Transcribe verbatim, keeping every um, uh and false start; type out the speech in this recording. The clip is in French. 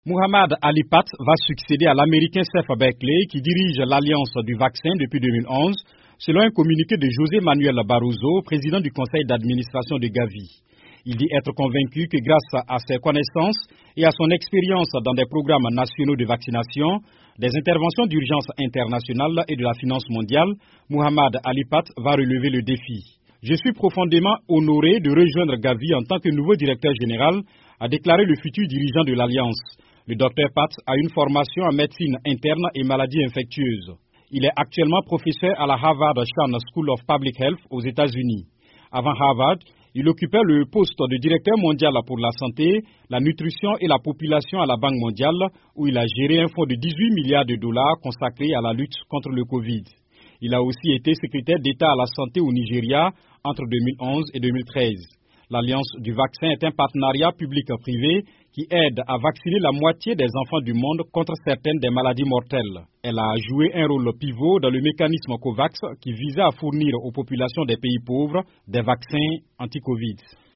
Muhammad Ali Pat va succéder à l'Américain Seth Berkley qui dirige l'Alliance du vaccin depuis deux mille onze, selon un communiqué de José Manuel Barroso, président du conseil d'administration de Gavi. Il dit être convaincu que grâce à ses connaissances et à son expérience dans des programmes nationaux de vaccination, des interventions d'urgence internationales et de la finance mondiale, Muhammad Ali Pat va relever le défi. Je suis profondément honoré de rejoindre Gavi en tant que nouveau directeur général, a déclaré le futur dirigeant de l'Alliance. Le docteur Pat a une formation en médecine interne et maladies infectieuses. Il est actuellement professeur à la Harvard Chan School of Public Health aux États-Unis. Avant Harvard, il occupait le poste de directeur mondial pour la santé, la nutrition et la population à la Banque mondiale, où il a géré un fonds de dix-huit milliards de dollars consacré à la lutte contre le Covid. Il a aussi été secrétaire d'État à la santé au Nigeria entre deux mille onze et deux mille treize. L'Alliance du vaccin est un partenariat public-privé qui aide à vacciner la moitié des enfants du monde contre certaines des maladies mortelles. Elle a joué un rôle pivot dans le mécanisme COVAX qui visait à fournir aux populations des pays pauvres des vaccins anti-Covid.